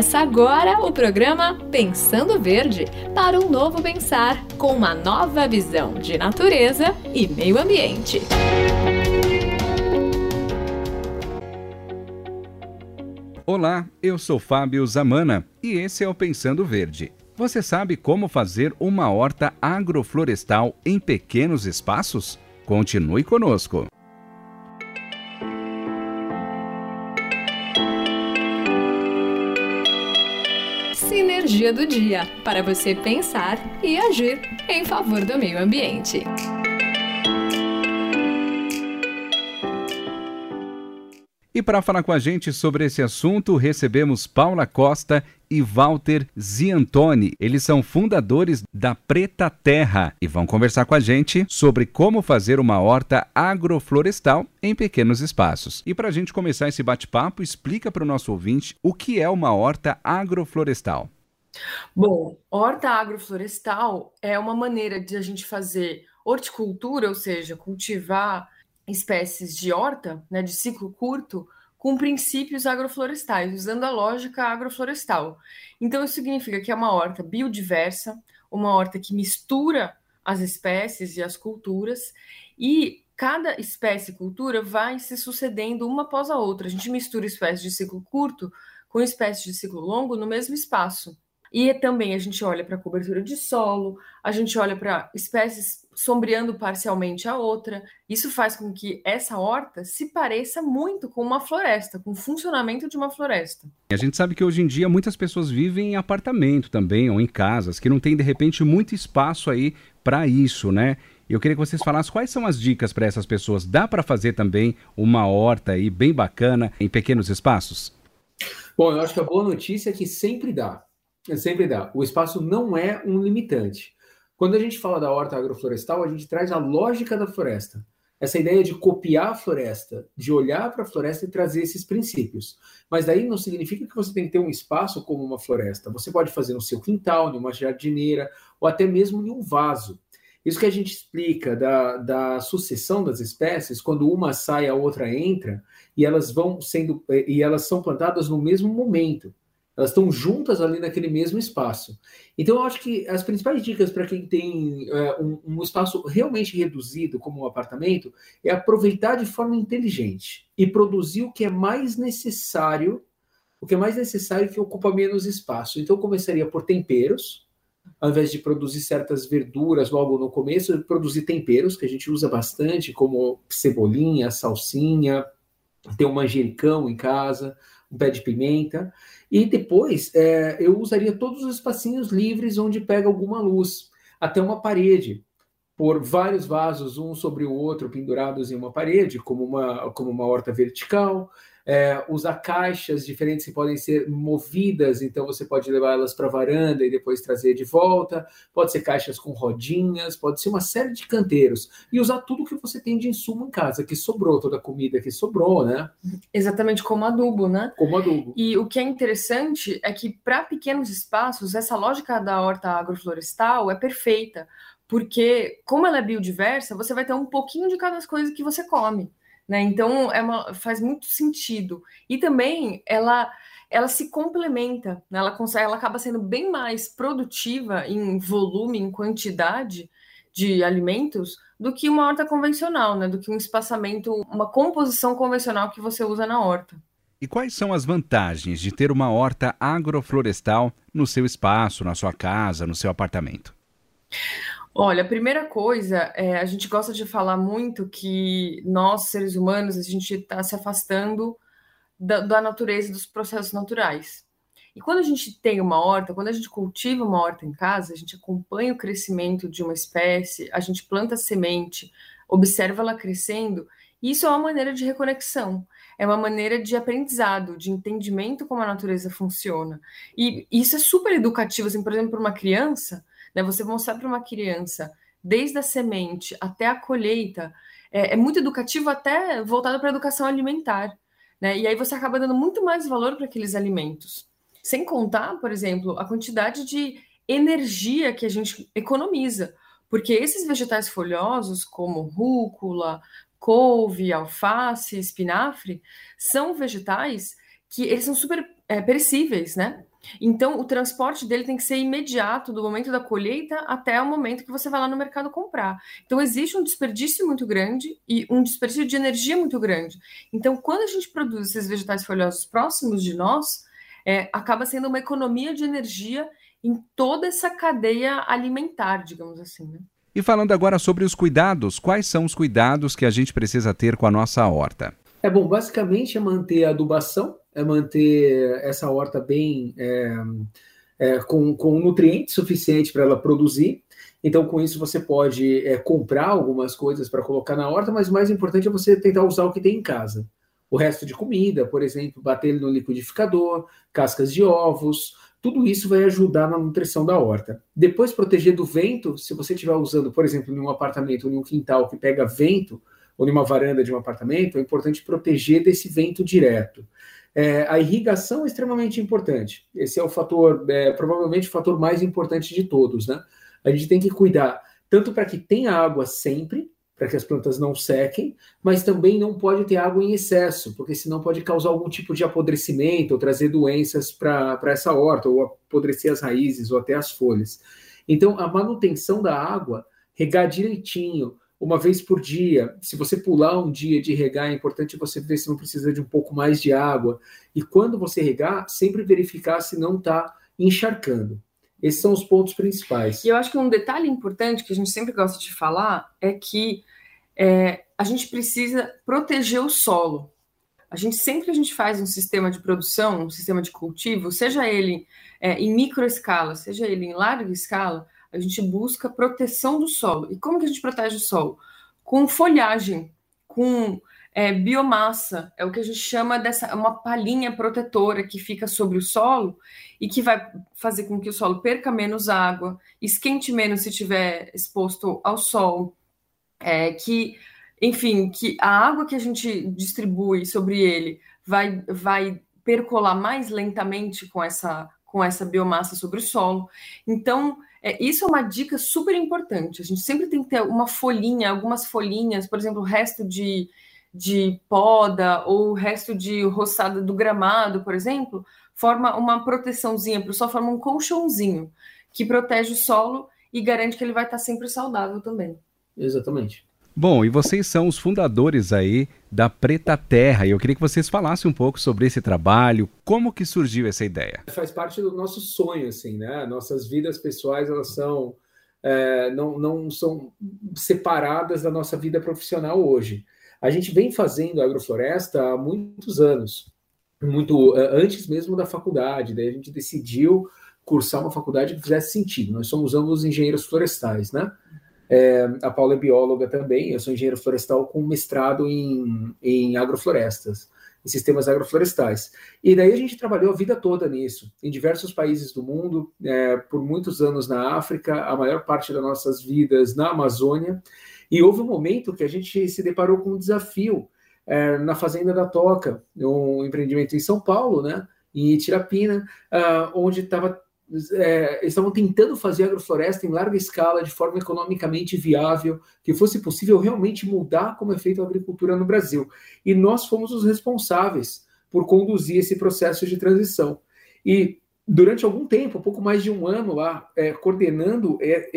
Começa agora o programa Pensando Verde, para um novo pensar, com uma nova visão de natureza e meio ambiente. Olá, eu sou Fábio Zamana e esse é o Pensando Verde. Você sabe como fazer uma horta agroflorestal em pequenos espaços? Continue conosco. Sinergia do dia, para você pensar e agir em favor do meio ambiente. E para falar com a gente sobre esse assunto, recebemos Paula Costa e Walter Ziantoni. Eles são fundadores da Preta Terra e vão conversar com a gente sobre como fazer uma horta agroflorestal em pequenos espaços. E para a gente começar esse bate-papo, explica para o nosso ouvinte o que é uma horta agroflorestal. Bom, horta agroflorestal é uma maneira de a gente fazer horticultura, ou seja, cultivar espécies de horta, né, de ciclo curto, com princípios agroflorestais, usando a lógica agroflorestal. Então, isso significa que é uma horta biodiversa, uma horta que mistura as espécies e as culturas, e cada espécie e cultura vai se sucedendo uma após a outra. A gente mistura espécies de ciclo curto com espécies de ciclo longo no mesmo espaço. E também a gente olha para a cobertura de solo, a gente olha para espécies sombreando parcialmente a outra. Isso faz com que essa horta se pareça muito com uma floresta, com o funcionamento de uma floresta. A gente sabe que hoje em dia muitas pessoas vivem em apartamento também, ou em casas, que não tem de repente muito espaço aí para isso, né? Eu queria que vocês falassem quais são as dicas para essas pessoas. Dá para fazer também uma horta aí bem bacana em pequenos espaços? Bom, eu acho que a boa notícia é que sempre dá. Sempre dá. O espaço não é um limitante. Quando a gente fala da horta agroflorestal, a gente traz a lógica da floresta. Essa ideia de copiar a floresta, de olhar para a floresta e trazer esses princípios. Mas daí não significa que você tem que ter um espaço como uma floresta. Você pode fazer no seu quintal, numa jardineira, ou até mesmo em um vaso. Isso que a gente explica da sucessão das espécies, quando uma sai, a outra entra, e elas são plantadas no mesmo momento. Elas estão juntas ali naquele mesmo espaço. Então, eu acho que as principais dicas para quem tem um espaço realmente reduzido, como um apartamento, é aproveitar de forma inteligente e produzir o que é mais necessário, que ocupa menos espaço. Então, eu começaria por temperos, ao invés de produzir certas verduras logo no começo, produzir temperos, que a gente usa bastante, como cebolinha, salsinha, ter um manjericão em casa, um pé de pimenta. E depois eu usaria todos os espacinhos livres onde pega alguma luz, até uma parede, por vários vasos, um sobre o outro, pendurados em uma parede, como uma horta vertical. Usar caixas diferentes que podem ser movidas, então você pode levar elas para a varanda e depois trazer de volta. Pode ser caixas com rodinhas, pode ser uma série de canteiros. E usar tudo que você tem de insumo em casa, que sobrou, toda a comida que sobrou, né? Exatamente como adubo, né? Como adubo. E o que é interessante é que para pequenos espaços, essa lógica da horta agroflorestal é perfeita, porque como ela é biodiversa, você vai ter um pouquinho de cada coisa que você come. Né? Então, faz muito sentido. E também ela se complementa, né? Ela acaba sendo bem mais produtiva em volume, em quantidade de alimentos, do que uma horta convencional, né? Do que um espaçamento, uma composição convencional que você usa na horta. E quais são as vantagens de ter uma horta agroflorestal no seu espaço, na sua casa, no seu apartamento? Olha, a primeira coisa, a gente gosta de falar muito que nós, seres humanos, a gente está se afastando da natureza e dos processos naturais. E quando a gente tem uma horta, quando a gente cultiva uma horta em casa, a gente acompanha o crescimento de uma espécie, a gente planta semente, observa ela crescendo, e isso é uma maneira de reconexão, é uma maneira de aprendizado, de entendimento como a natureza funciona. E isso é super educativo, assim, por exemplo, para uma criança, né, você mostrar para uma criança, desde a semente até a colheita, é muito educativo, até voltado para a educação alimentar. Né? E aí você acaba dando muito mais valor para aqueles alimentos. Sem contar, por exemplo, a quantidade de energia que a gente economiza. Porque esses vegetais folhosos, como rúcula, couve, alface, espinafre, são vegetais que eles são super perecíveis, né? Então, o transporte dele tem que ser imediato, do momento da colheita até o momento que você vai lá no mercado comprar. Então, existe um desperdício muito grande e um desperdício de energia muito grande. Então, quando a gente produz esses vegetais folhosos próximos de nós, acaba sendo uma economia de energia em toda essa cadeia alimentar, digamos assim, né? E falando agora sobre os cuidados, quais são os cuidados que a gente precisa ter com a nossa horta? Bom, basicamente é manter a adubação, é manter essa horta bem com nutrientes suficientes para ela produzir. Então, com isso, você pode comprar algumas coisas para colocar na horta, mas o mais importante é você tentar usar o que tem em casa. O resto de comida, por exemplo, bater ele no liquidificador, cascas de ovos, tudo isso vai ajudar na nutrição da horta. Depois, proteger do vento, se você estiver usando, por exemplo, em um apartamento, em um quintal que pega vento, ou em uma varanda de um apartamento, é importante proteger desse vento direto. A irrigação é extremamente importante. Esse é o fator, provavelmente o fator mais importante de todos, né? A gente tem que cuidar tanto para que tenha água sempre, para que as plantas não sequem, mas também não pode ter água em excesso, porque senão pode causar algum tipo de apodrecimento ou trazer doenças para essa horta, ou apodrecer as raízes ou até as folhas. Então, a manutenção da água, regar direitinho, uma vez por dia. Se você pular um dia de regar, é importante você ver se não precisa de um pouco mais de água. E quando você regar, sempre verificar se não está encharcando. Esses são os pontos principais. E eu acho que um detalhe importante que a gente sempre gosta de falar é que a gente precisa proteger o solo. A gente faz um sistema de produção, um sistema de cultivo, seja ele em microescala, seja ele em larga escala, a gente busca proteção do solo. E como que a gente protege o solo? Com folhagem, com biomassa, é o que a gente chama uma palhinha protetora que fica sobre o solo e que vai fazer com que o solo perca menos água, esquente menos se estiver exposto ao sol, que a água que a gente distribui sobre ele vai percolar mais lentamente com essa biomassa sobre o solo. Então, isso é uma dica super importante. A gente sempre tem que ter algumas folhinhas, por exemplo, o resto de poda ou o resto de roçada do gramado, por exemplo, forma uma proteçãozinha para o solo, forma um colchãozinho que protege o solo e garante que ele vai estar sempre saudável também. Exatamente. Bom, e vocês são os fundadores aí da Preta Terra, e eu queria que vocês falassem um pouco sobre esse trabalho, como que surgiu essa ideia? Faz parte do nosso sonho, assim, né? Nossas vidas pessoais, elas são, não são separadas da nossa vida profissional hoje. A gente vem fazendo agrofloresta há muitos anos, muito antes mesmo da faculdade, daí a gente decidiu cursar uma faculdade que fizesse sentido. Nós somos ambos engenheiros florestais, né? A Paula é bióloga também, eu sou engenheiro florestal com mestrado em agroflorestas, em sistemas agroflorestais. E daí a gente trabalhou a vida toda nisso, em diversos países do mundo, por muitos anos na África, a maior parte das nossas vidas na Amazônia, e houve um momento que a gente se deparou com um desafio na Fazenda da Toca, um empreendimento em São Paulo, né, em Itirapina, onde estavam tentando fazer agrofloresta em larga escala, de forma economicamente viável, que fosse possível realmente mudar como é feita a agricultura no Brasil. E nós fomos os responsáveis por conduzir esse processo de transição. E durante algum tempo, pouco mais de um ano lá, coordenando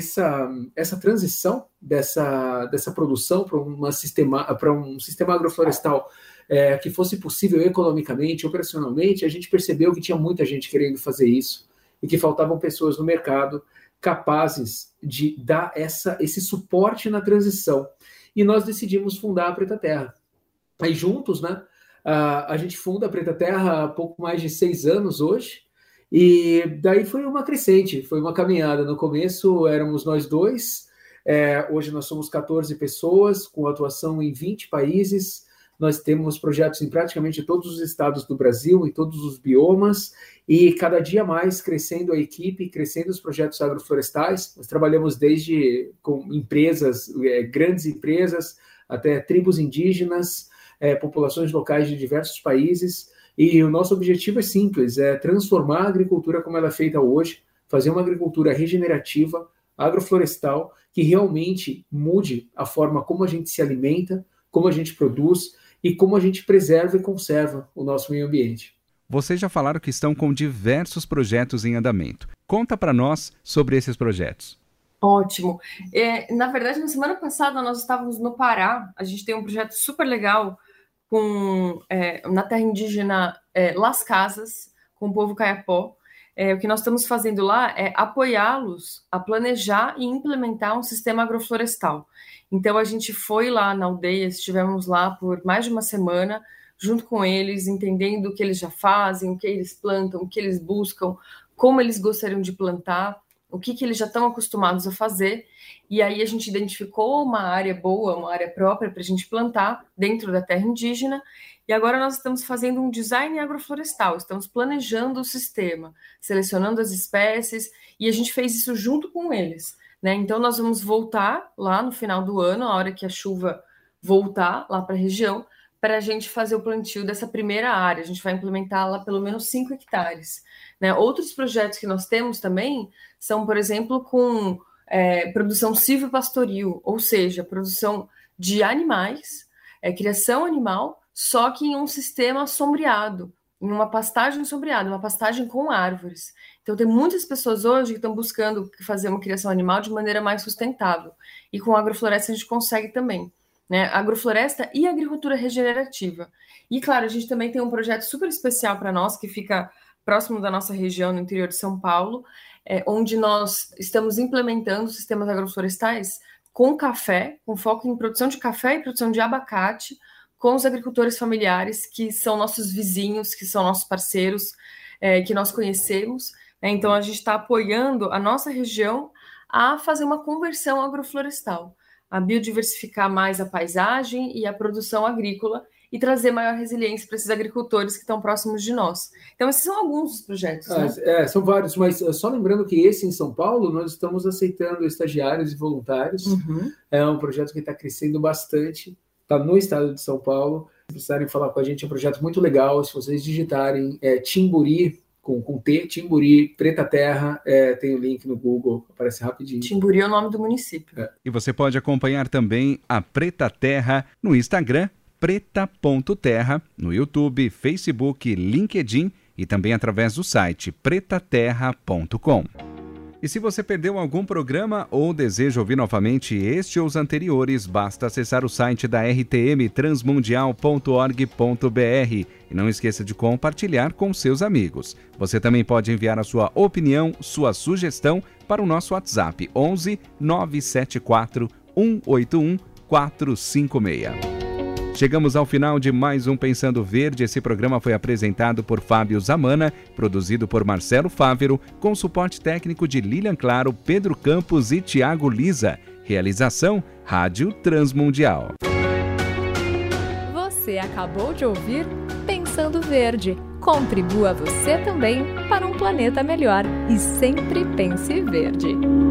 essa transição dessa produção para um sistema agroflorestal que fosse possível economicamente, operacionalmente, a gente percebeu que tinha muita gente querendo fazer isso, e que faltavam pessoas no mercado capazes de dar esse suporte na transição. E nós decidimos fundar a Preta Terra. Aí juntos, né, a gente funda a Preta Terra há pouco mais de 6 anos hoje, e daí foi uma crescente, foi uma caminhada. No começo éramos nós dois, hoje nós somos 14 pessoas, com atuação em 20 países. Nós temos projetos em praticamente todos os estados do Brasil, em todos os biomas, e cada dia mais crescendo a equipe, crescendo os projetos agroflorestais. Nós trabalhamos desde com empresas, grandes empresas, até tribos indígenas, populações locais de diversos países, e o nosso objetivo é simples, é transformar a agricultura como ela é feita hoje, fazer uma agricultura regenerativa, agroflorestal, que realmente mude a forma como a gente se alimenta, como a gente produz, e como a gente preserva e conserva o nosso meio ambiente. Vocês já falaram que estão com diversos projetos em andamento. Conta para nós sobre esses projetos. Ótimo. Na verdade, na semana passada nós estávamos no Pará. A gente tem um projeto super legal na terra indígena Las Casas, com o povo Kayapó. O que nós estamos fazendo lá é apoiá-los a planejar e implementar um sistema agroflorestal. Então, a gente foi lá na aldeia, estivemos lá por mais de uma semana, junto com eles, entendendo o que eles já fazem, o que eles plantam, o que eles buscam, como eles gostariam de plantar, o que eles já estão acostumados a fazer. E aí a gente identificou uma área boa, uma área própria para a gente plantar dentro da terra indígena. E agora nós estamos fazendo um design agroflorestal, estamos planejando o sistema, selecionando as espécies, e a gente fez isso junto com eles, né? Então nós vamos voltar lá no final do ano, a hora que a chuva voltar lá para a região, para a gente fazer o plantio dessa primeira área. A gente vai implementar lá pelo menos 5 hectares. Né? Outros projetos que nós temos também são, por exemplo, com produção silvopastoril, ou seja, produção de animais, criação animal, só que em um sistema sombreado, em uma pastagem sombreada, uma pastagem com árvores. Então, tem muitas pessoas hoje que estão buscando fazer uma criação animal de maneira mais sustentável. E com a agrofloresta a gente consegue também. Né? Agrofloresta e agricultura regenerativa. E, claro, a gente também tem um projeto super especial para nós, que fica próximo da nossa região, no interior de São Paulo, onde nós estamos implementando sistemas agroflorestais com café, com foco em produção de café e produção de abacate, com os agricultores familiares, que são nossos vizinhos, que são nossos parceiros, que nós conhecemos. Né? Então, a gente está apoiando a nossa região a fazer uma conversão agroflorestal, a biodiversificar mais a paisagem e a produção agrícola e trazer maior resiliência para esses agricultores que estão próximos de nós. Então, esses são alguns dos projetos. Né? São vários, mas só lembrando que esse em São Paulo, nós estamos aceitando estagiários e voluntários. Uhum. É um projeto que está crescendo bastante, está no estado de São Paulo. Se precisarem falar com a gente, é um projeto muito legal. Se vocês digitarem Timburi, com T, Timburi, Preta Terra, tem o link no Google, aparece rapidinho. Timburi é o nome do município. E você pode acompanhar também a Preta Terra no Instagram, preta.terra, no YouTube, Facebook, LinkedIn e também através do site pretaterra.com. E se você perdeu algum programa ou deseja ouvir novamente este ou os anteriores, basta acessar o site da RTM, transmundial.org.br. E não esqueça de compartilhar com seus amigos. Você também pode enviar a sua opinião, sua sugestão para o nosso WhatsApp 11 974 181 456. Chegamos ao final de mais um Pensando Verde. Esse programa foi apresentado por Fábio Zamana, produzido por Marcelo Fávero, com suporte técnico de Lilian Claro, Pedro Campos e Tiago Lisa. Realização, Rádio Transmundial. Você acabou de ouvir Pensando Verde. Contribua você também para um planeta melhor. E sempre pense verde.